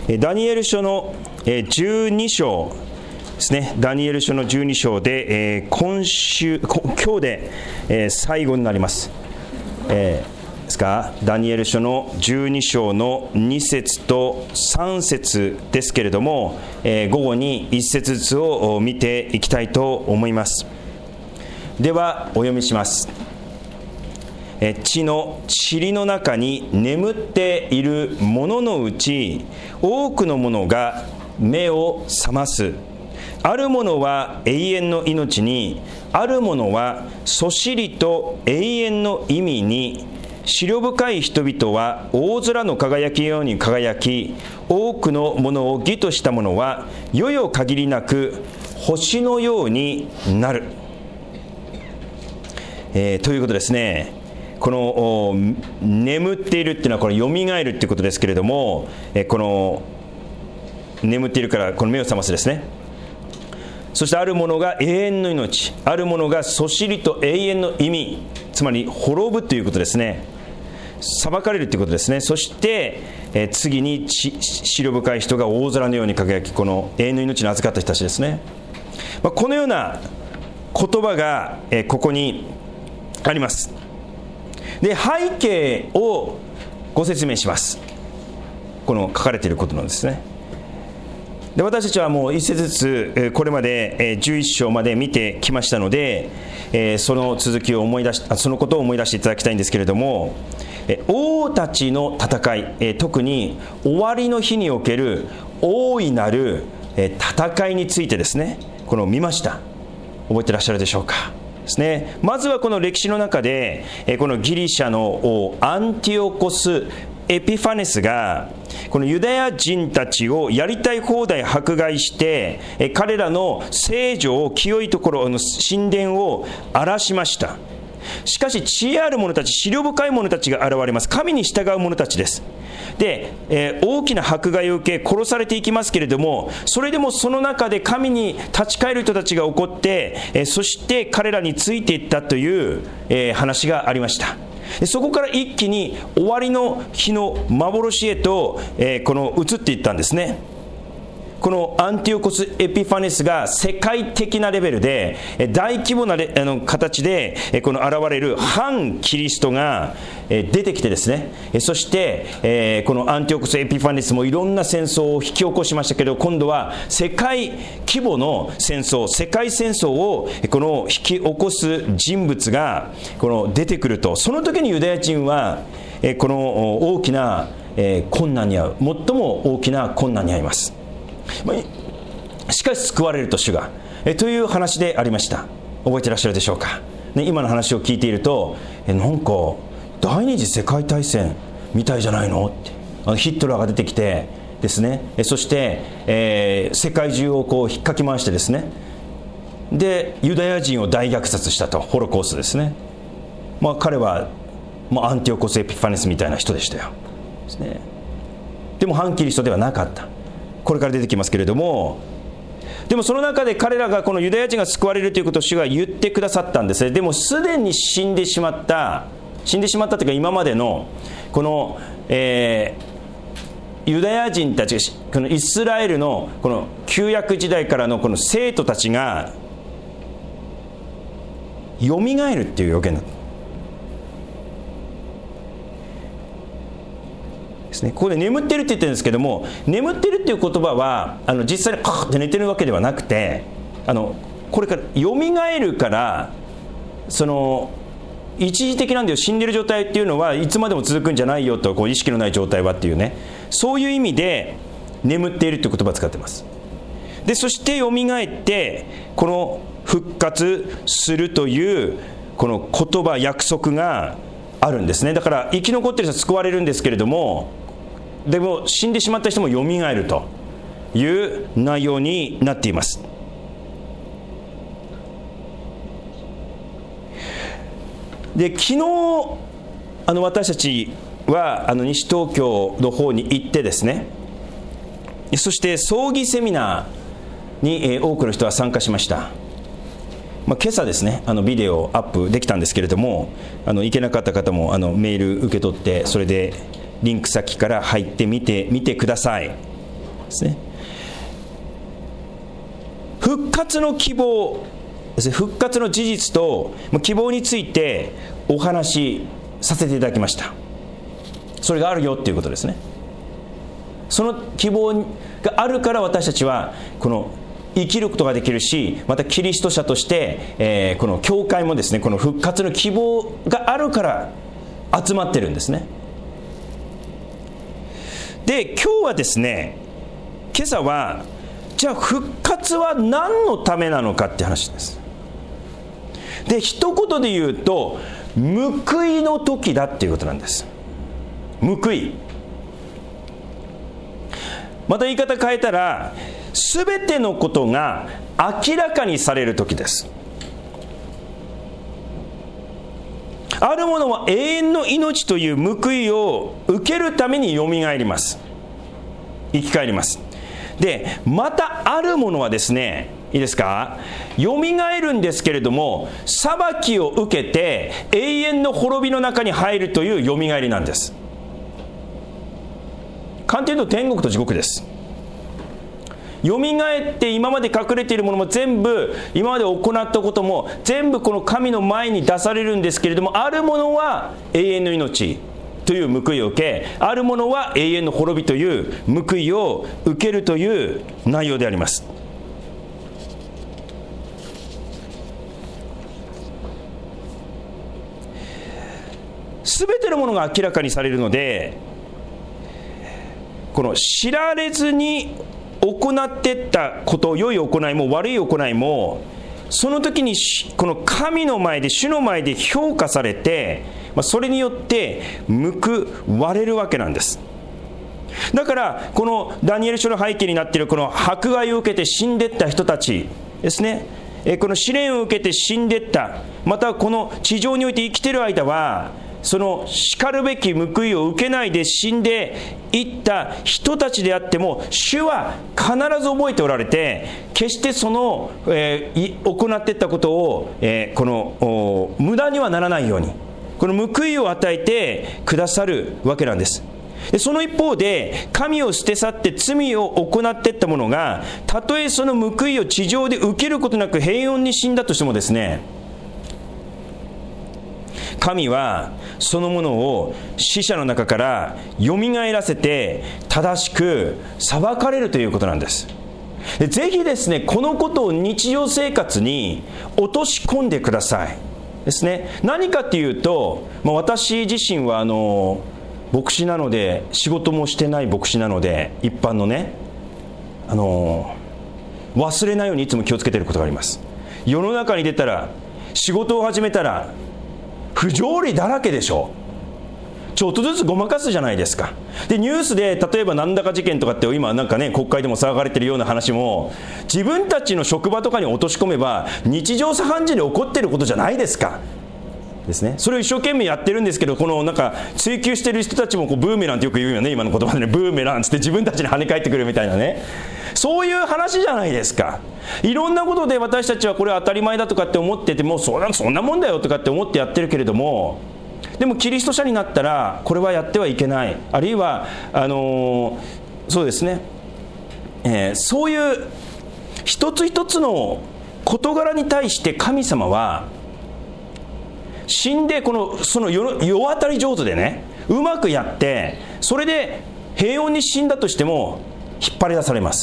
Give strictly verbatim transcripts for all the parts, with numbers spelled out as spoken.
ダニエル書のじゅうに章ですね。ダニエル書のじゅうに章で今週今日で最後になります。えー、ですかダニエル書のじゅうに章のに節とさん節ですけれども、えー、午後にいち節ずつを見ていきたいと思います。ではお読みします。地の塵の中に眠っている者のうち多くの者が目を覚ます。ある者は永遠の命に、ある者はそしりと永遠の意味に、思慮深い人々は大空の輝きのように輝き、多くのものを義とした者は世々限りなく星のようになる。えー、ということですね。この眠っているっていうのはこれ蘇るっていうことですけれども、えこの眠っているからこの目を覚ますですね。そしてあるものが永遠の命、あるものがそしりと永遠の意味、つまり滅ぶということですね。裁かれるということですね。そして、え次に思慮深い人が大空のように輝き、この永遠の命に預かった人たちですね。まあ、このような言葉が、えここにあります。で、背景をご説明します。この書かれていることなんですね。で、私たちはもう一節ずつこれまでじゅういち章まで見てきましたので、その続きを思い出し、そのことを思い出していただきたいんですけれども、王たちの戦い、特に終わりの日における大いなる戦いについてですね、この見ました。覚えてらっしゃるでしょうか。ですね、まずはこの歴史の中でこのギリシャの王アンティオコス・エピファネスがこのユダヤ人たちをやりたい放題迫害して彼らの聖女を清いところの神殿を荒らしました。しかし知恵ある者たち、思慮深い者たちが現れます。神に従う者たちです。で、えー、大きな迫害を受け殺されていきますけれども、それでもその中で神に立ち返る人たちが起こって、えー、そして彼らについていったという、えー、話がありました。そこから一気に終わりの日の幻へと、えー、この移っていったんですね。このアンティオコス・エピファネスが世界的なレベルで大規模なレあの形でこの現れる反キリストが出てきてですね、そしてこのアンティオコス・エピファネスもいろんな戦争を引き起こしましたけど、今度は世界規模の戦争、世界戦争をこの引き起こす人物がこの出てくると、その時にユダヤ人はこの大きな困難に遭う、最も大きな困難に遭います。しかし救われると主がえという話でありました。覚えてらっしゃるでしょうか、ね、今の話を聞いているとえなんか第二次世界大戦みたいじゃないのってあのヒットラーが出てきてですね、えそして、えー、世界中をこう引っかき回してですね、でユダヤ人を大虐殺したと、ホロコーストですね。まあ彼は、まあ、アンティオコス・エピファネスみたいな人でしたよですね。でも反キリストではなかった。これから出てきますけれども、でもその中で彼らがこのユダヤ人が救われるということを主が言ってくださったんですね。でもすでに死んでしまった死んでしまったというか今までのこの、えー、ユダヤ人たち、このイスラエルのこの旧約時代からのこの生徒たちがよみがえるっていう予言だったですね。ここで眠ってるって言ってるんですけども、眠ってるっていう言葉はあの実際にカーって寝てるわけではなくて、あのこれからよみがえるから、その一時的なんだよ、死んでる状態っていうのはいつまでも続くんじゃないよと、こう意識のない状態はっていうね、そういう意味で眠っているっていう言葉を使ってます。でそしてよみがえってこの復活するというこの言葉、約束があるんですね。だから生き残っている人は救われるんですけれども、でも死んでしまった人もよみがえるという内容になっています。で昨日あの私たちはあの西東京の方に行ってですね、そして葬儀セミナーに、えー、多くの人が参加しました。まあ、今朝ですね、あのビデオをアップできたんですけれども、あの行けなかった方もあのメール受け取って、それでリンク先から入ってみてみてください。 ですね。復活の希望ですね、復活の事実と希望についてお話しさせていただきました。それがあるよっていうことですね。その希望があるから私たちはこの生きることができるし、またキリスト者として、えー、この教会もですね、この復活の希望があるから集まってるんですね。で、今日はですね、今朝はじゃあ復活は何のためなのかって話です。で、一言で言うと報いの時だっていうことなんです。報い、また言い方変えたら、すべてのことが明らかにされる時です。あるものは永遠の命という報いを受けるためによみがえります。生き返ります。で、またあるものはですね、いいですか、よみがえるんですけれども、裁きを受けて永遠の滅びの中に入るというよみがえりなんです。簡単に言うと天国と地獄です。よみがえって今まで隠れているものも全部、今まで行ったことも全部この神の前に出されるんですけれども、あるものは永遠の命という報いを受け、あるものは永遠の滅びという報いを受けるという内容であります。すべてのものが明らかにされるので、この知られずに行っていったこと、良い行いも悪い行いも、その時にこの神の前で、主の前で評価されて、それによって報われるわけなんです。だからこのダニエル書の背景になっているこの迫害を受けて死んでいった人たちですね、この試練を受けて死んでいった、またこの地上において生きている間はそのしかるべき報いを受けないで死んでいった人たちであっても、主は必ず覚えておられて、決してその、えー、行っていったことを、えー、この無駄にはならないように、この報いを与えてくださるわけなんです。で、その一方で神を捨て去って罪を行っていった者が、たとえその報いを地上で受けることなく平穏に死んだとしてもですね、神はそのものを死者の中からよみがえらせて正しく裁かれるということなんです。で、ぜひですね、このことを日常生活に落とし込んでくださいですね。何かっていうと、まあ、私自身はあの牧師なので、仕事もしてない牧師なので、一般のね、あの忘れないようにいつも気をつけていることがあります。世の中に出たら、仕事を始めたら不条理だらけでしょ。ちょっとずつごまかすじゃないですか。で、ニュースで例えばなんだか事件とかって今なんかね、国会でも騒がれてるような話も、自分たちの職場とかに落とし込めば日常茶飯事で起こってることじゃないですかですね。それを一生懸命やってるんですけど、このなんか追求してる人たちもこうブーメランってよく言うよね、今の言葉でね、ブーメランつって自分たちに跳ね返ってくるみたいなね、そういう話じゃないですか。いろんなことで私たちはこれは当たり前だとかって思ってても、そんな、そんなもんだよとかって思ってやってるけれども、でもキリスト者になったらこれはやってはいけない、あるいはあのー、そうですね、えー、そういう一つ一つの事柄に対して神様は死んで、このその世当たり上手でね、うまくやって、それで平穏に死んだとしても引っ張り出されます。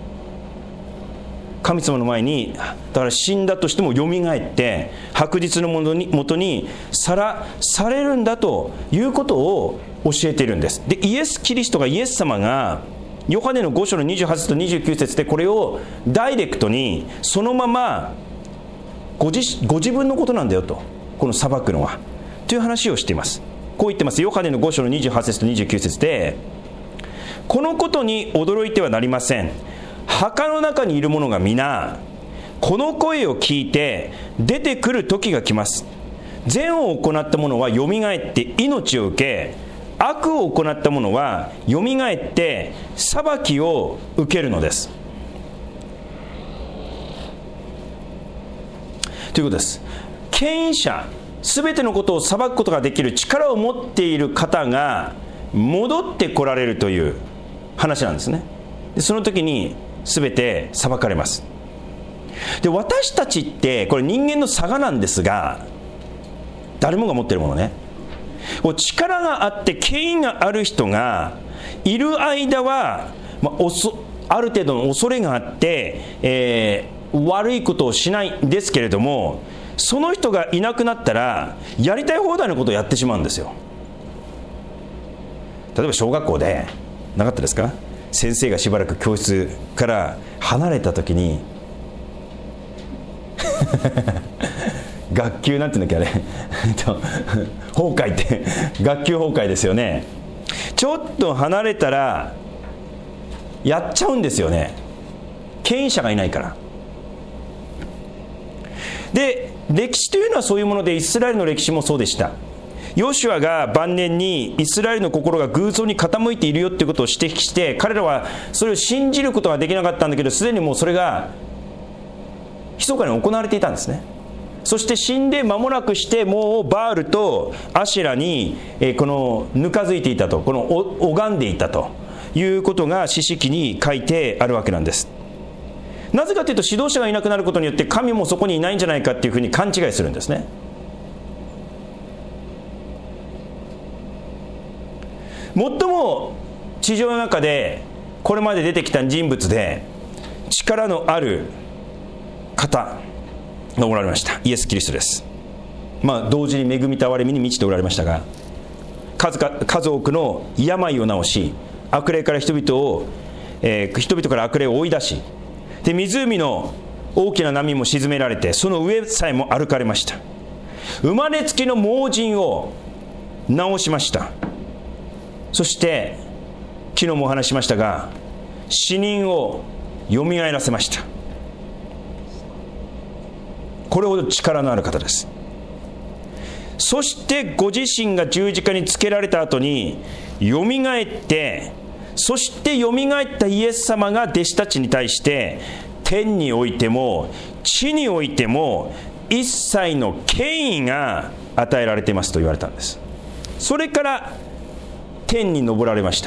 神様の前に、だから死んだとしてもよみがえって白日のもとに、もとにさらされるんだということを教えているんです。で、イエス・キリストが、イエス様がヨハネのご章のにじゅうはち節とにじゅうきゅう節でこれをダイレクトにそのままご 自, ご自分のことなんだよと、この裁くのはという話をしています。こう言ってます。ヨハネのご章のにじゅうはち節とにじゅうきゅう節で、このことに驚いてはなりません。墓の中にいる者が皆この声を聞いて出てくる時が来ます。善を行った者はよみがえって命を受け、悪を行った者はよみがえって裁きを受けるのです。ということです。権威者、すべてのことを裁くことができる力を持っている方が戻ってこられるという話なんですね。 でその時に全て裁かれます。で私たちってこれ人間の差がなんですが、誰もが持ってるものね、力があって権威がある人がいる間は、まあ、おそある程度の恐れがあって、えー、悪いことをしないんですけれども、その人がいなくなったらやりたい放題のことをやってしまうんですよ。例えば小学校でなかったですか、先生がしばらく教室から離れた時に学級なんていうんだっけあれ崩壊って学級崩壊ですよね。ちょっと離れたらやっちゃうんですよね、権威者がいないから。で歴史というのはそういうもので、イスラエルの歴史もそうでした。ヨシュアが晩年にイスラエルの心が偶像に傾いているよということを指摘して、彼らはそれを信じることができなかったんだけど、すでにもうそれが密かに行われていたんですね。そして死んで間もなくして、もうバールとアシェラに、えー、このぬかづいていたと、この拝んでいたということが詩式に書いてあるわけなんです。なぜかというと、指導者がいなくなることによって神もそこにいないんじゃないかっていうふうに勘違いするんですね。最も地上の中でこれまで出てきた人物で力のある方がおられました。イエス・キリストです。まあ同時に恵みと憐れみに満ちておられましたが、数か数多くの病を治し、悪霊から人々を、えー、人々から悪霊を追い出し、で湖の大きな波も沈められて、その上さえも歩かれました。生まれつきの盲人を治しました。そして昨日もお話ししましたが、死人をよみがえらせました。これほど力のある方です。そしてご自身が十字架につけられた後によみがえって、そしてよみがえったイエス様が弟子たちに対して、天においても地においても一切の権威が与えられていますと言われたんです。それから天に昇られました。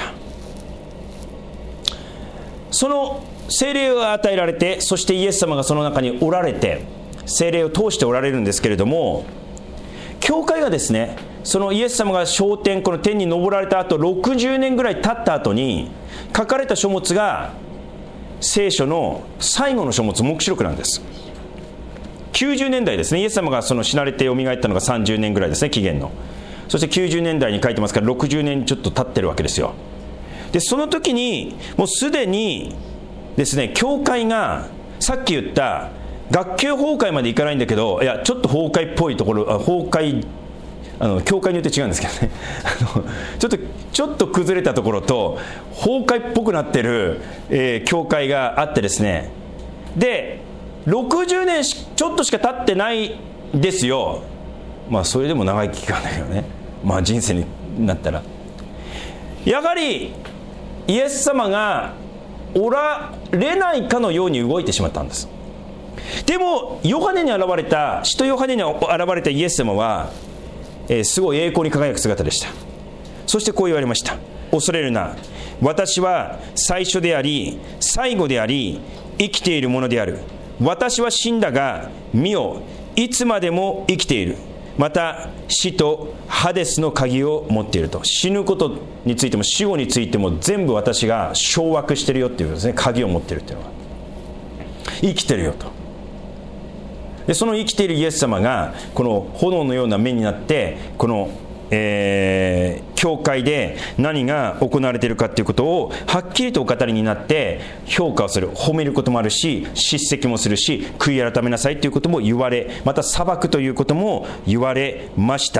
その聖霊が与えられて、そしてイエス様がその中におられて、聖霊を通しておられるんですけれども、教会がですね、そのイエス様が昇天、この天に昇られた後ろくじゅうねんぐらい経った後に書かれた書物が聖書の最後の書物、黙示録なんです。きゅうじゅうねんだいですね。イエス様がその死なれてよみがえったのがさんじゅうねんぐらいですね、紀元の。そしてきゅうじゅうねんだいに書いてますから、ろくじゅうねんちょっと経ってるわけですよ。でその時にもうすでにですね、教会がさっき言った学級崩壊までいかないんだけど、いやちょっと崩壊っぽいところ、崩壊、あの教会によって違うんですけどねあのちょっとちょっと崩れたところと崩壊っぽくなってる、えー、教会があってですね、でろくじゅうねんちょっとしか経ってないんですよ。まあそれでも長い期間だけどね、まあ人生になったらやはりイエス様がおられないかのように動いてしまったんです。でもヨハネに現れた使徒ヨハネに現れたイエス様は、えー、すごい栄光に輝く姿でした。そしてこう言われました。恐れるな、私は最初であり最後であり生きているものである。私は死んだが見よ、いつまでも生きている。また死とハデスの鍵を持っていると。死ぬことについても死後についても全部私が掌握してるよっていうですね、鍵を持っているっていうのは生きてるよと。でその生きているイエス様がこの炎のような目になって、この、えー、教会で何が行われているかということをはっきりとお語りになって評価をする、褒めることもあるし叱責もするし、悔い改めなさいということも言われ、また裁くということも言われました。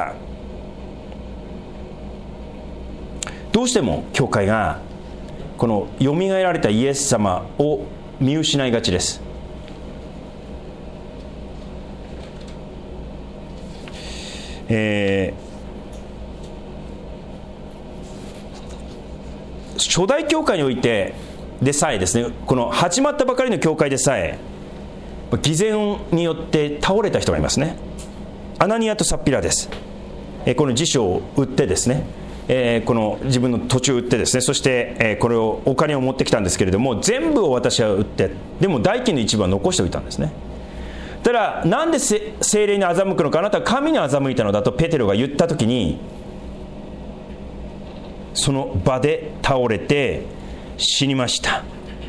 どうしても教会がこのよみがえられたイエス様を見失いがちです。えー、初代教会においてでさえですね、この始まったばかりの教会でさえ偽善によって倒れた人がいますね。アナニアとサッピラです。えこの辞書を売ってですね、 えー、この自分の土地を売ってですね、そして、えー、これをお金を持ってきたんですけれども、全部を私は売って、でも代金の一部は残しておいたんですね。ただなんで聖霊に欺くのか、あなたは神に欺いたのだとペテロが言ったときに、その場で倒れて死にました。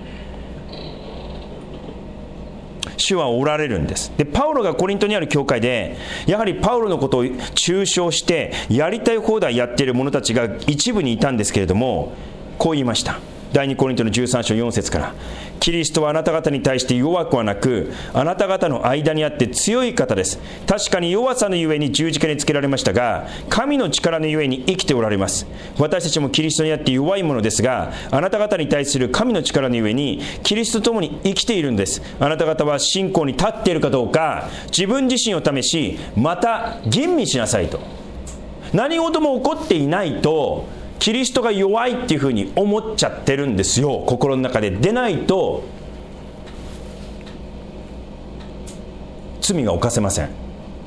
主はおられるんです。でパウロがコリントにある教会で、やはりパウロのことを中傷してやりたい放題やっている者たちが一部にいたんですけれども、こう言いました。第二コリントのじゅうさん章よん節から、キリストはあなた方に対して弱くはなく、あなた方の間にあって強い方です。確かに弱さのゆえに十字架につけられましたが、神の力のゆえに生きておられます。私たちもキリストにあって弱いものですが、あなた方に対する神の力のゆえにキリストと共に生きているんです。あなた方は信仰に立っているかどうか、自分自身を試し、また吟味しなさいと。何事も起こっていないとキリストが弱いっていうふうに思っちゃってるんですよ、心の中で。でないと罪が犯せません。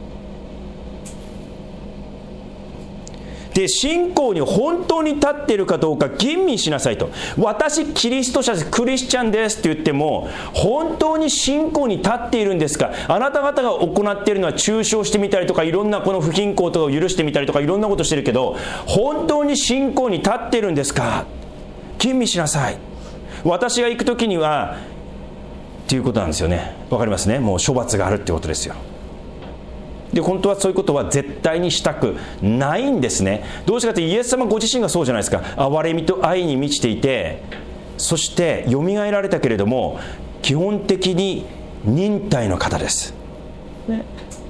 で信仰に本当に立っているかどうか吟味しなさいと。私キリスト者です、クリスチャンですって言っても、本当に信仰に立っているんですか。あなた方が行っているのは中傷してみたりとか、いろんなこの不均衡とかを許してみたりとか、いろんなことしてるけど、本当に信仰に立っているんですか。吟味しなさい。私が行く時にはっていうことなんですよね。わかりますね。もう処罰があるってことですよ。で本当はそういうことは絶対にしたくないんですね。どうしてかというと、イエス様ご自身がそうじゃないですか。憐れみと愛に満ちていて、そしてよみがえられたけれども、基本的に忍耐の方です、ね、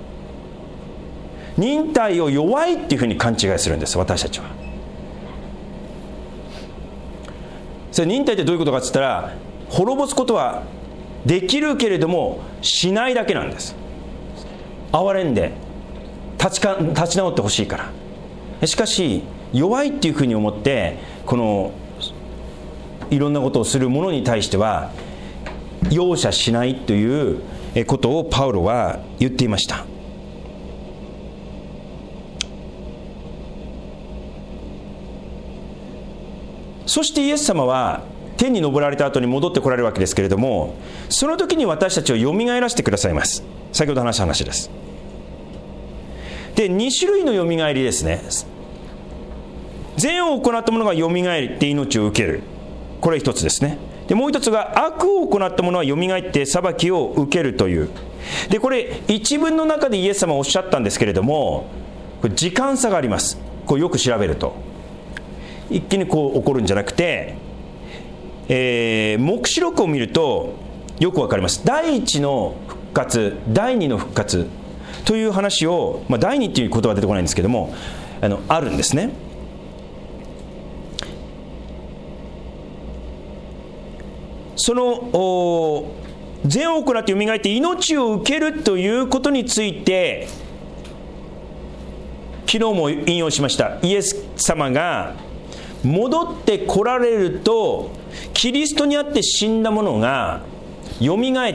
忍耐を弱いっていうふうに勘違いするんです、私たちは。それ忍耐ってどういうことかって言ったら、滅ぼすことはできるけれどもしないだけなんです。憐れんで立ちか立ち直ってほしいから。しかし弱いっていうふうに思ってこのいろんなことをする者に対しては容赦しないということをパウロは言っていました。そしてイエス様は天に昇られた後に戻ってこられるわけですけれども、その時に私たちをよみがえらせてくださいます。先ほど話した話です。でに種類のよみがえりですね。善を行った者がよみがえって命を受ける、これ一つですね。でもう一つが悪を行った者はよみがえって裁きを受けるという。でこれ一文の中でイエス様はおっしゃったんですけれども、これ時間差があります。これよく調べると一気にこう起こるんじゃなくて、えー、黙示録を見るとよくわかります。第一の復活、第二の復活という話を、まあ、第二っていう言葉は出てこないんですけども、あのあるんですね。その善を行ってよみがえって命を受けるということについて、昨日も引用しました。イエス様が戻って来られると、キリストにあって死んだ者がよみがえって、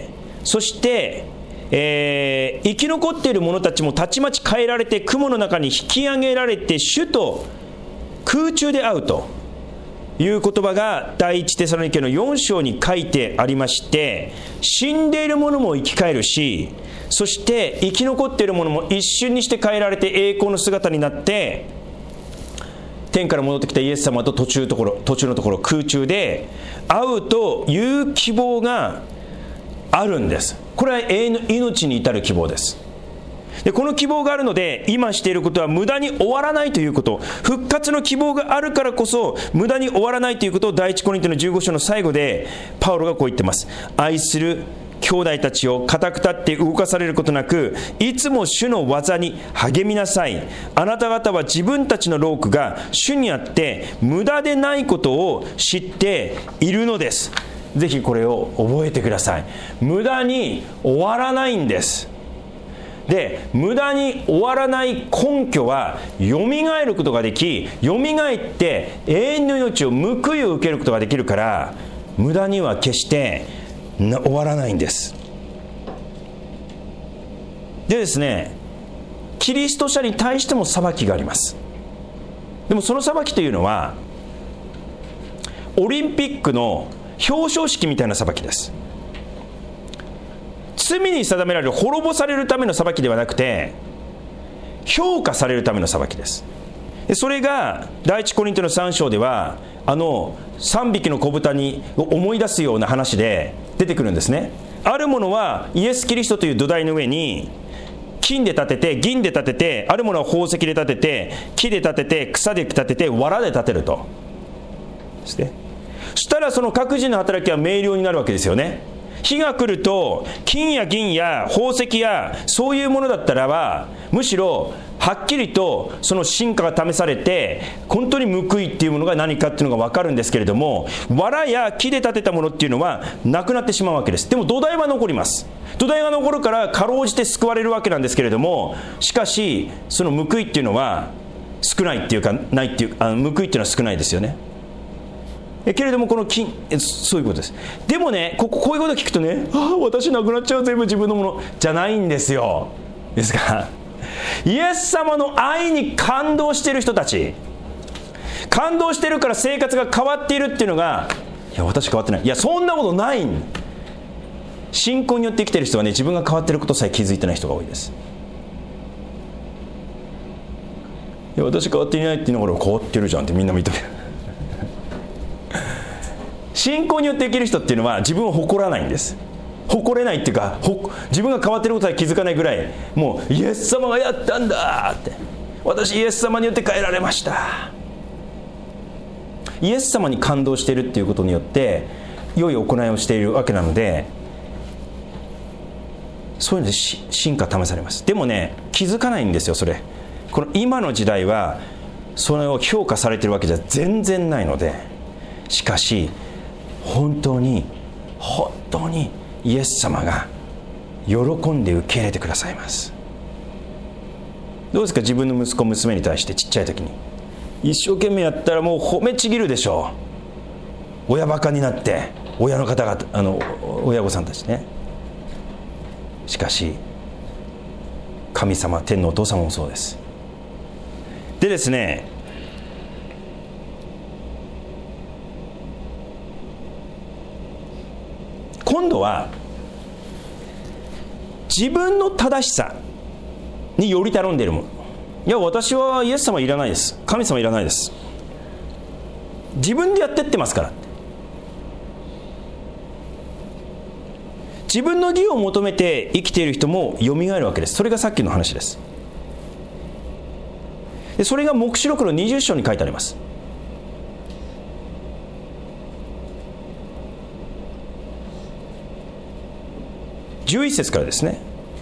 そしてえー、生き残っている者たちもたちまち変えられて、雲の中に引き上げられて主と空中で会うという言葉が第一テサロニケのよん章に書いてありまして、死んでいる者も生き返るし、そして生き残っている者も一瞬にして変えられて栄光の姿になって天から戻ってきたイエス様と途中のところ途中のところ空中で会うという希望があるんです。これは永遠の命に至る希望です。でこの希望があるので、今していることは無駄に終わらないということ、復活の希望があるからこそ無駄に終わらないということを第一コリントのじゅうご章の最後でパウロがこう言ってます。愛する兄弟たちを固く立って動かされることなく、いつも主の技に励みなさい。あなた方は自分たちの労苦が主にあって無駄でないことを知っているのです。ぜひこれを覚えてください。無駄に終わらないんです。で無駄に終わらない根拠は、よみがえることができ、よみがえって永遠の命を報いを受けることができるから、無駄には決して終わらないんです。でですね、キリスト者に対しても裁きがあります。 でもその裁きというのはオリンピックの表彰式みたいな裁きです。罪に定められる、滅ぼされるための裁きではなくて、評価されるための裁きです。でそれが第一コリントのさん章では、あのさんびきの子豚に思い出すような話で出てくるんですね。あるものはイエス・キリストという土台の上に金で建てて、銀で建てて、あるものは宝石で建てて、木で建てて、草で建てて、藁で建てるとですね。そしたらその各人の働きは明瞭になるわけですよね。日が来ると金や銀や宝石やそういうものだったらば、むしろはっきりとその真価が試されて、本当に報いっていうものが何かっていうのが分かるんですけれども、藁や木で建てたものっていうのはなくなってしまうわけです。でも土台は残ります。土台が残るからかろうじて救われるわけなんですけれども、しかしその報いっていうのは少ないっていうか、ないっていう、あの報いっていうのは少ないですよね。けれどもこの金、そういうことです。でもね、こここういうこと聞くとね、ああ私なくなっちゃう、全部自分のものじゃないんですよ。ですからイエス様の愛に感動している人たち、感動しているから生活が変わっているっていうのが、いや私変わってない、いやそんなことない。信仰によって生きている人はね、自分が変わっていることさえ気づいてない人が多いです。いや私変わっていないって言いながら、変わってるじゃんってみんな認める。信仰によって生きる人っていうのは自分を誇らないんです。誇れないっていうか、自分が変わっていることは気づかないぐらい、もうイエス様がやったんだって、私イエス様によって変えられました。イエス様に感動しているっていうことによって良い行いをしているわけなので、そういうので進化試されます。でもね、気づかないんですよ。それこの今の時代はそれを評価されているわけじゃ全然ないので、しかし本当に本当にイエス様が喜んで受け入れてくださいます。どうですか、自分の息子娘に対してちっちゃい時に一生懸命やったらもう褒めちぎるでしょう。親バカになって、親の方々、あの親御さんたちね。しかし神様、天のお父様もそうです。でですね、今度は自分の正しさにより頼んでいるもの。いや私はイエス様いらないです、神様いらないです、自分でやってってますから。自分の義を求めて生きている人もよみがえるわけです。それがさっきの話です。でそれが黙示録のにじゅっ章に書いてあります。じゅういち節からですね。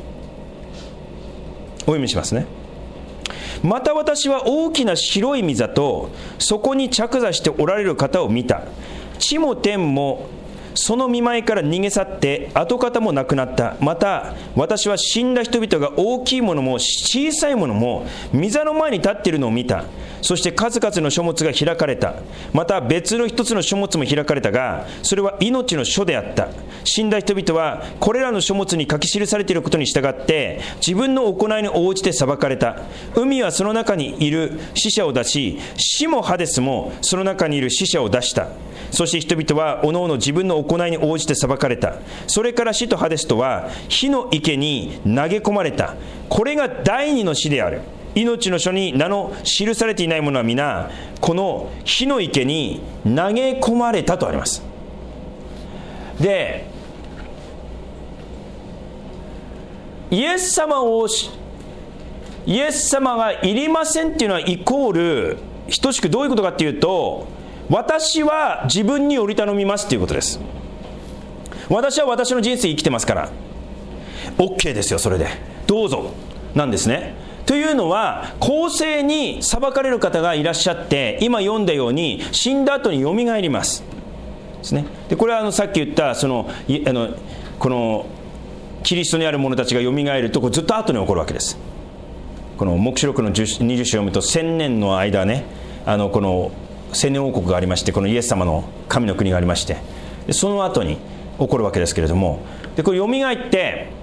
お読みしますね。また私は大きな白い御座とそこに着座しておられる方を見た。地も天もその見舞いから逃げ去って跡形もなくなった。また私は死んだ人々が大きいものも小さいものも御座の前に立っているのを見た。そして数々の書物が開かれた。また別の一つの書物も開かれたが、それは命の書であった。死んだ人々はこれらの書物に書き記されていることに従って自分の行いに応じて裁かれた。海はその中にいる死者を出し、死もハデスもその中にいる死者を出した。そして人々はおのおの自分の行いに応じて裁かれた。それから死とハデスとは火の池に投げ込まれた。これが第二の死である。命の書に名の記されていないものは皆この火の池に投げ込まれたとあります。でイエス様をイエス様がいりませんっていうのはイコール等しくどういうことかっていうと、私は自分により頼みますということです。私は私の人生生きてますから OK ですよ、それでどうぞなんですね。というのは公正に裁かれる方がいらっしゃって、今読んだように死んだ後によみがえりますですね。でこれはあのさっき言ったそのあのこのキリストにある者たちがよみがえるとこずっと後に起こるわけです。この黙示録のにじゅっ章を読むと千年の間ね、あのこの千年王国がありまして、このイエス様の神の国がありまして、でその後に起こるわけですけれども、でこれよみがえって、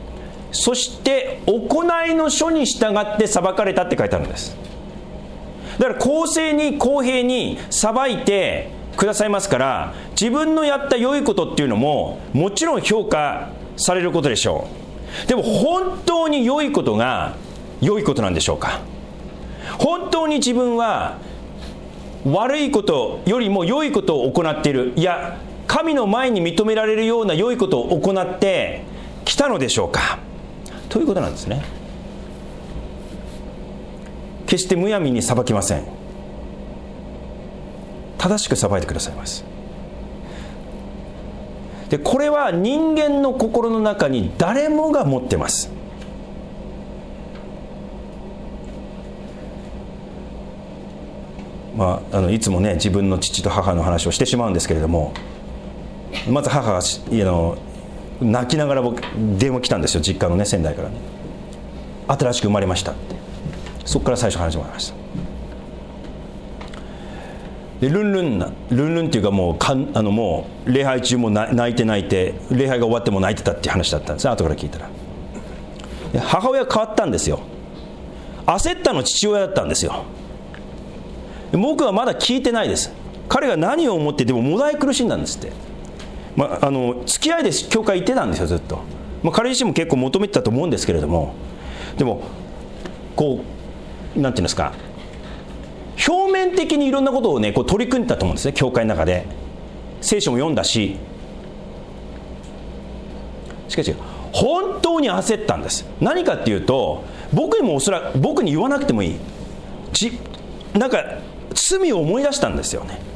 そして行いの書に従って裁かれたって書いてあるんです。 だから公正に公平に裁いてくださいますから、自分のやった良いことっていうのももちろん評価されることでしょう。でも本当に良いことが良いことなんでしょうか。本当に自分は悪いことよりも良いことを行っている、いや神の前に認められるような良いことを行ってきたのでしょうか、ということなんですね。決してむやみに裁きません。正しく裁いてくださいます。でこれは人間の心の中に誰もが持ってます。まあ、あのいつもね自分の父と母の話をしてしまうんですけれども、まず母があの泣きながら僕電話来たんですよ、実家のね仙台からね。新しく生まれましたって。そこから最初話してもらいました。でルンルンなルンルンっていうかもうかんあのもう礼拝中も泣いて泣いて礼拝が終わっても泣いてたっていう話だったんです。後から聞いたらで母親が変わったんですよ。焦ったの父親だったんですよ。僕はまだ聞いてないです。彼が何を思ってでももだい苦しんだんですって。まあ、あの付き合いで教会行ってたんですよずっと。まあ、彼自身も結構求めてたと思うんですけれども、でもこうなんていうんですか、表面的にいろんなことをねこう取り組んでたと思うんですね、教会の中で。聖書も読んだし、しかし本当に焦ったんです。何かっていうと、僕にもおそらく僕に言わなくてもいいじなんか罪を思い出したんですよね。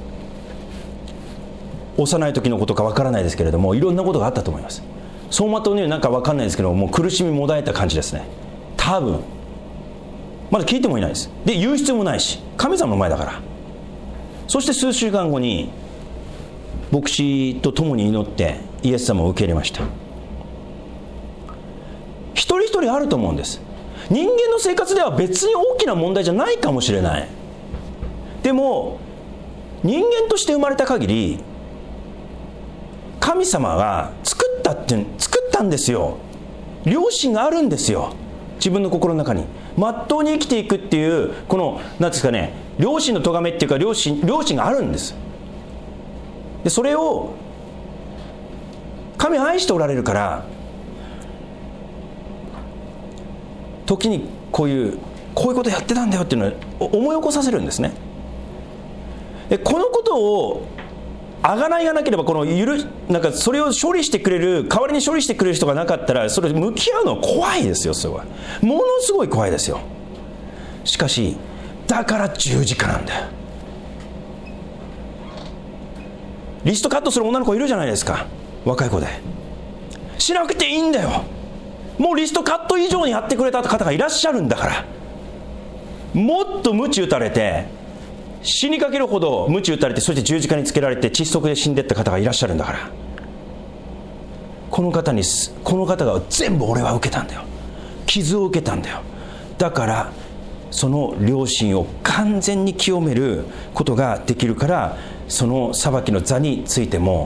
幼い時のことかわからないですけれども、いろんなことがあったと思います。走馬灯のようになんかわかんないですけども、う苦しみもだえた感じですね。多分まだ聞いてもいないです。で言う必要もないし、神様の前だから。そして数週間後に牧師と共に祈ってイエス様を受け入れました。一人一人あると思うんです。人間の生活では別に大きな問題じゃないかもしれない。でも人間として生まれた限り、神様が作ったって作ったんですよ。良心があるんですよ、自分の心の中に。まっとうに生きていくっていうこの何ですかね、良心の咎めっていうか良心良心があるんです。でそれを神は愛しておられるから、時にこういうこういうことやってたんだよっていうのを思い起こさせるんですね。でこのことをあがないがなければ、このゆるなんかそれを処理してくれる、代わりに処理してくれる人がなかったら、それ向き合うのは怖いですよ。それはものすごい怖いですよ。しかしだから十字架なんだよ。リストカットする女の子いるじゃないですか、若い子で。しなくていいんだよ。もうリストカット以上にやってくれた方がいらっしゃるんだから。もっと鞭打たれて死にかけるほど鞭打たれて、そして十字架につけられて窒息で死んでった方がいらっしゃるんだから、この方にこの方が全部俺は受けたんだよ、傷を受けたんだよ。だからその良心を完全に清めることができるから、その裁きの座についても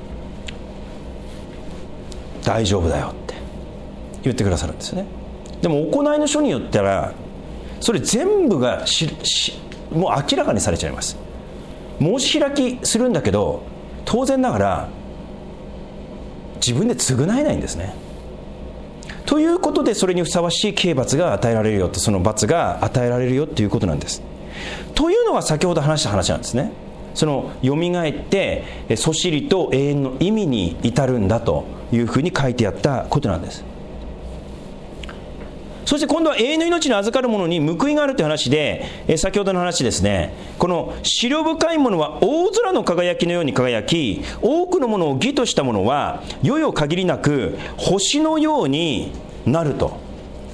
大丈夫だよって言ってくださるんですね。でも行いの書によったらそれ全部がししもう明らかにされちゃいます。申し開きするんだけど、当然ながら自分で償えないんですね。ということで、それにふさわしい刑罰が与えられるよと、その罰が与えられるよということなんです。というのが先ほど話した話なんですね。そのよみがえってそしりと永遠の意味に至るんだというふうに書いてあったことなんです。そして今度は永遠の命に預かる者に報いがあるという話で、え先ほどの話ですね、この思慮深い者は大空の輝きのように輝き、多くのものを義とした者は世々限りなく星のようになると。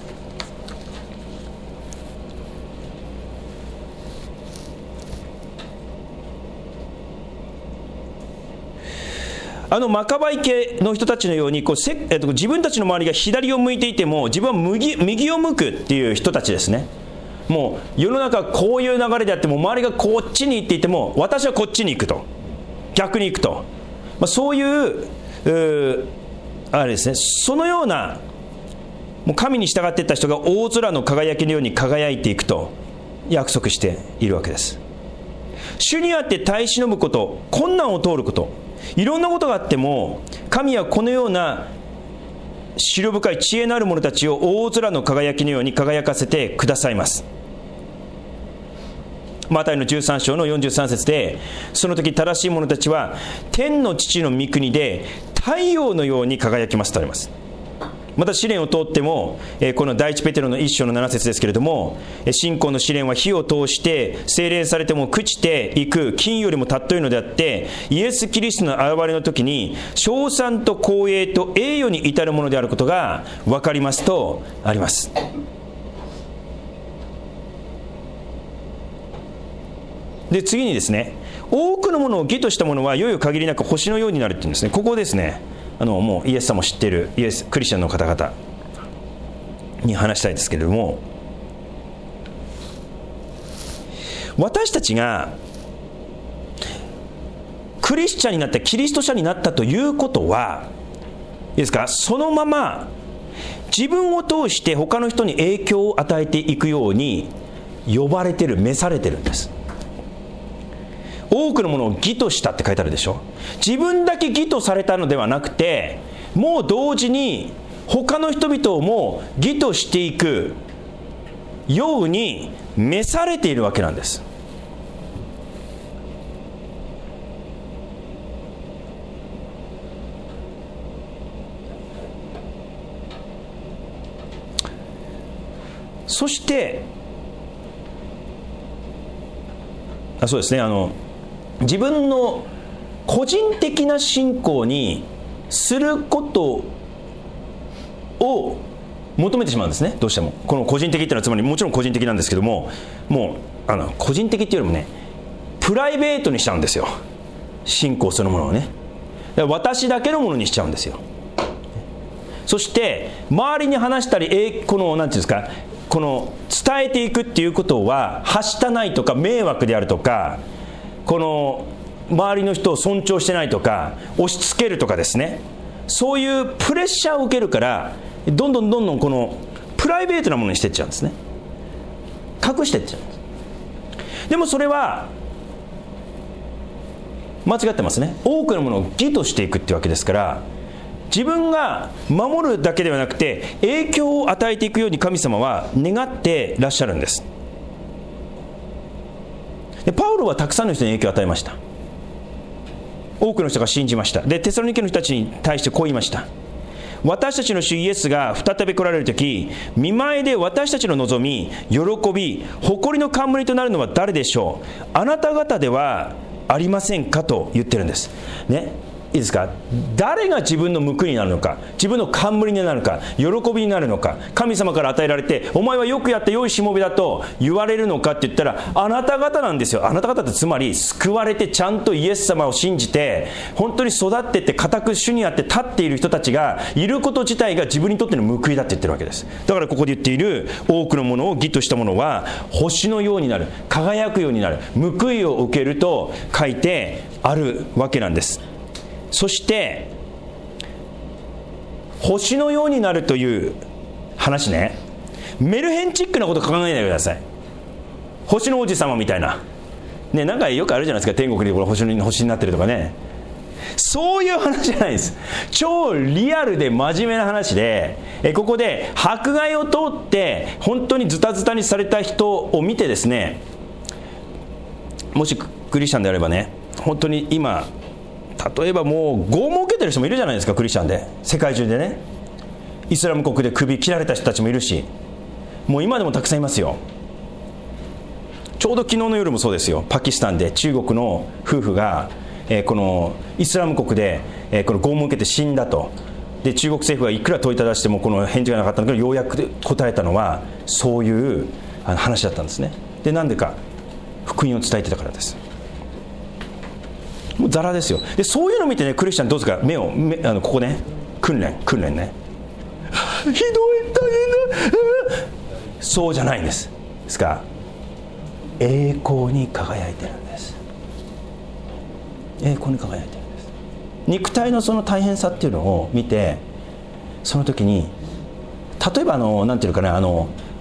あのマカバイ家の人たちのようにこうせ、えっと、自分たちの周りが左を向いていても自分は右、右を向くっていう人たちですね。もう世の中こういう流れであっても、周りがこっちに行っていても私はこっちに行くと、逆に行くと、まあ、そういう、うあれですね、そのようなもう神に従っていった人が大空の輝きのように輝いていくと約束しているわけです。主にあって耐え忍ぶこと、困難を通ること、いろんなことがあっても、神はこのような思慮深い知恵のある者たちを大空の輝きのように輝かせてくださいます。マタイのじゅうさん章のよんじゅうさん節で、その時正しい者たちは天の父の御国で太陽のように輝きますとあります。また試練を通っても、この第一ペテロの一章のなな節ですけれども、信仰の試練は火を通して精錬されても朽ちていく金よりも尊いのであって、イエス・キリストの現れの時に称賛と光栄と栄誉に至るものであることが分かりますとあります。で次にですね、多くのものを義としたものは良い限りなく星のようになるっていうんですね。ここですね、あのもうイエス様を知っているイエスクリスチャンの方々に話したいですけれども、私たちがクリスチャンになってキリスト者になったということはいいですか、そのまま自分を通して他の人に影響を与えていくように呼ばれてる、召されてるんです。多くのものを義としたって書いてあるでしょ。自分だけ義とされたのではなくて、もう同時に他の人々をも義としていくように召されているわけなんです。そしてあそうですねあの自分の個人的な信仰にすることを求めてしまうんですね。どうしてもこの個人的っていうのは、つまりもちろん個人的なんですけども、もうあの個人的っていうよりもね、プライベートにしちゃうんですよ、信仰そのものをね。だから私だけのものにしちゃうんですよ。そして周りに話したり、このなんていうんですか、この伝えていくっていうことははしたないとか迷惑であるとか、この周りの人を尊重してないとか押し付けるとかですね、そういうプレッシャーを受けるから、どんどんどんどんこのプライベートなものにしていっちゃうんですね。隠していっちゃうんです。でもそれは間違ってますね。多くのものを義としていくっていうわけですから、自分が守るだけではなくて影響を与えていくように神様は願ってらっしゃるんです。でパウロはたくさんの人に影響を与えました。多くの人が信じました。でテサロニケの人たちに対してこう言いました。私たちの主イエスが再び来られるとき、見舞いで私たちの望み、喜び、誇りの冠となるのは誰でしょう。あなた方ではありませんかと言ってるんですね。いいですか。誰が自分の報いになるのか、自分の冠になるのか、喜びになるのか、神様から与えられてお前はよくやった良いしもべだと言われるのかって言ったら、あなた方なんですよ。あなた方ってつまり救われてちゃんとイエス様を信じて本当に育ってって固く主にあって立っている人たちがいること自体が自分にとっての報いだって言ってるわけです。だからここで言っている多くのものを義としたものは星のようになる、輝くようになる、報いを受けると書いてあるわけなんです。そして星のようになるという話ね、メルヘンチックなこと考えないでください。星の王子様みたいなね、なんかよくあるじゃないですか、天国でこれ星に星になってるとかね。そういう話じゃないです。超リアルで真面目な話で、えここで迫害を通って本当にズタズタにされた人を見てですね、もしクリスチャンであればね、本当に今例えばもう拷問を受けてる人もいるじゃないですか、クリスチャンで。世界中でね、イスラム国で首切られた人たちもいるし、もう今でもたくさんいますよ。ちょうど昨日の夜もそうですよ。パキスタンで中国の夫婦が、えー、このイスラム国で、えー、この拷問を受けて死んだと。で中国政府がいくら問いただしてもこの返事がなかったんだけど、ようやく答えたのはそういう話だったんですね。でなんでか、福音を伝えてたからです。もうザラですよ。でそういうのを見てね、クリスチャンどうですか、目を目あのここね、訓練訓練ねひどい大変だそうじゃないんですですか。栄光に輝いてるんです。栄光に輝いてるんです。肉体のその大変さっていうのを見て、その時に例えばあのなんていうかね、あの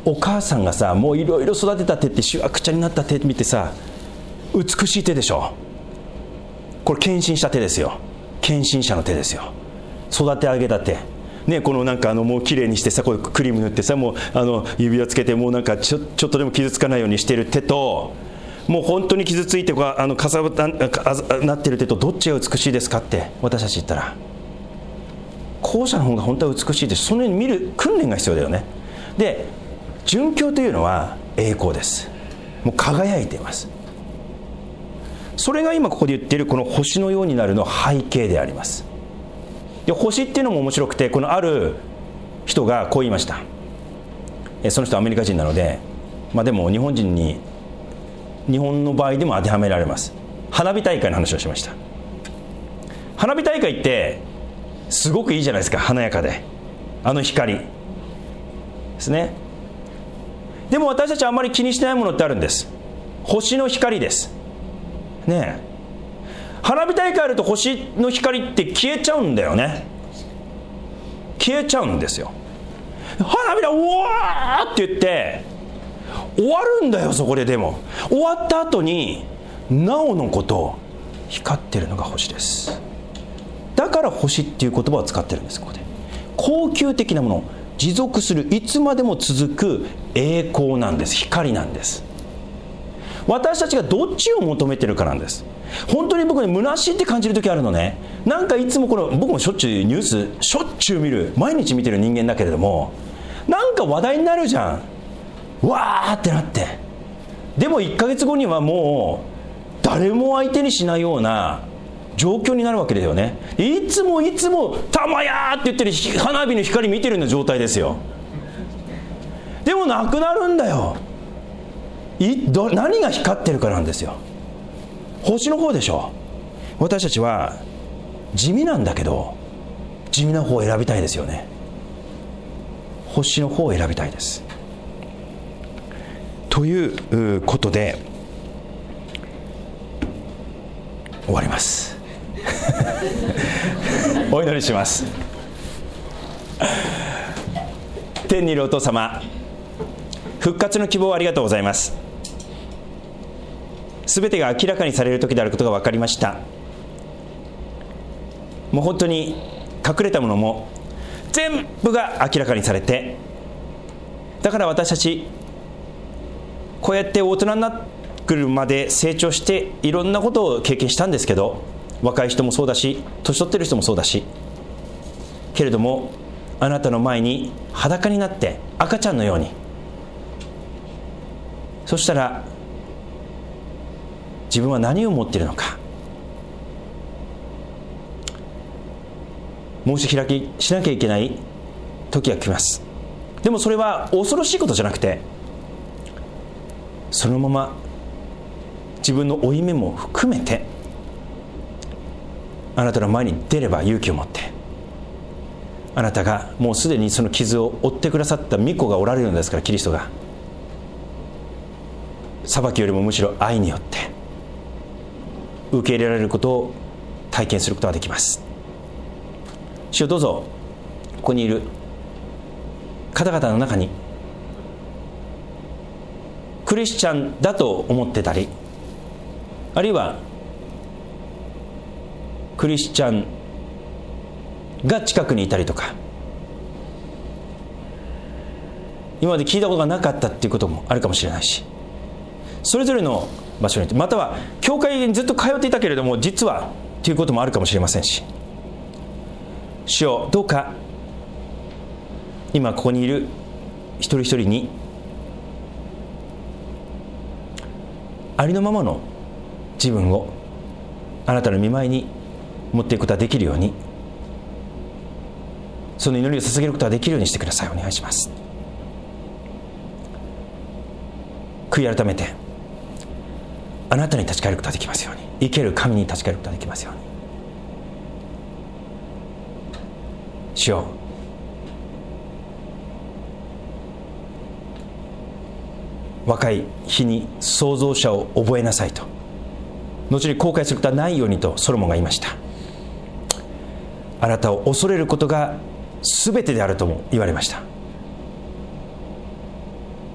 お母さんがさ、もういろいろ育てた手って、しわくちゃになった手見てさ、美しい手でしょ。これ献身した手ですよ。献身者の手ですよ。育て上げた手ね、このなんかあのもう綺麗にしてさ、こうクリーム塗ってさ、もうあの指輪つけて、もうなんかちょ、ちょっとでも傷つかないようにしてる手と、もう本当に傷ついてあのかさぶたなってる手と、どっちが美しいですかって私たち言ったら、後者の方が本当は美しいです。そのように見る訓練が必要だよね。で、殉教というのは栄光です。もう輝いています。それが今ここで言っているこの星のようになるの背景であります。で、星っていうのも面白くて、このある人がこう言いました。その人はアメリカ人なので、まあ、でも日本人に日本の場合でも当てはめられます。花火大会の話をしました。花火大会ってすごくいいじゃないですか。華やかで、あの光ですね。でも私たちはあんまり気にしてないものってあるんです。星の光ですね。え花火大会あると星の光って消えちゃうんだよね。消えちゃうんですよ。花火だ、うわーって言って終わるんだよ。そこででも終わった後になおのこと光ってるのが星です。だから星っていう言葉を使ってるんです。ここで高級的なもの、持続する、いつまでも続く栄光なんです。光なんです。私たちがどっちを求めてるかなんです。本当に僕ね、虚しいって感じる時あるのね。なんかいつもこの、僕もしょっちゅうニュースしょっちゅう見る、毎日見てる人間だけれども、なんか話題になるじゃん。わーってなって、でもいっかげつごにはもう誰も相手にしないような状況になるわけですよね。いつもいつもたまやーって言ってる花火の光見てるような状態ですよ。でもなくなるんだよ。いど何が光ってるかなんですよ。星の方でしょ。私たちは地味なんだけど、地味な方を選びたいですよね。星の方を選びたいです。ということで終わりますお祈りします。天にいるお父様、復活の希望をありがとうございます。すべてが明らかにされる時であることが分かりました。もう本当に隠れたものも全部が明らかにされて、だから私たちこうやって大人になってくるまで成長していろんなことを経験したんですけど、若い人もそうだし、年取ってる人もそうだし、けれどもあなたの前に裸になって赤ちゃんのように、そしたら自分は何を持っているのか、申し開きしなきゃいけない時が来ます。でもそれは恐ろしいことじゃなくて、そのまま自分の負い目も含めてあなたの前に出れば勇気を持って、あなたがもうすでにその傷を負ってくださった御子がおられるのですから、キリストが裁きよりもむしろ愛によって受け入れられることを体験することができます。主よ、どうぞここにいる方々の中にクリスチャンだと思ってたり、あるいはクリスチャンが近くにいたりとか、今まで聞いたことがなかったっていうこともあるかもしれないし、それぞれの場所に、または教会にずっと通っていたけれども実はということもあるかもしれませんし、主よ、どうか今ここにいる一人一人にありのままの自分をあなたの御前に持っていくことができるように、その祈りを捧げることができるようにしてください。お願いします。悔い改めてあなたに立ち返ることができますように、生ける神に立ち返ることができますように。主よ、若い日に創造者を覚えなさいと、後に後悔することはないようにとソロモンが言いました。あなたを恐れることが全てであるとも言われました。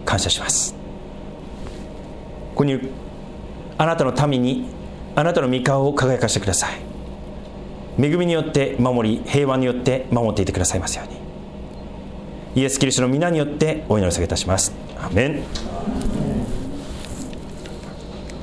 感謝します。ここにいるあなたの民にあなたの御顔を輝かせてください。恵みによって守り、平和によって守っていてくださいますように、イエス・キリストの皆によってお祈りを下げいたします。アーメン。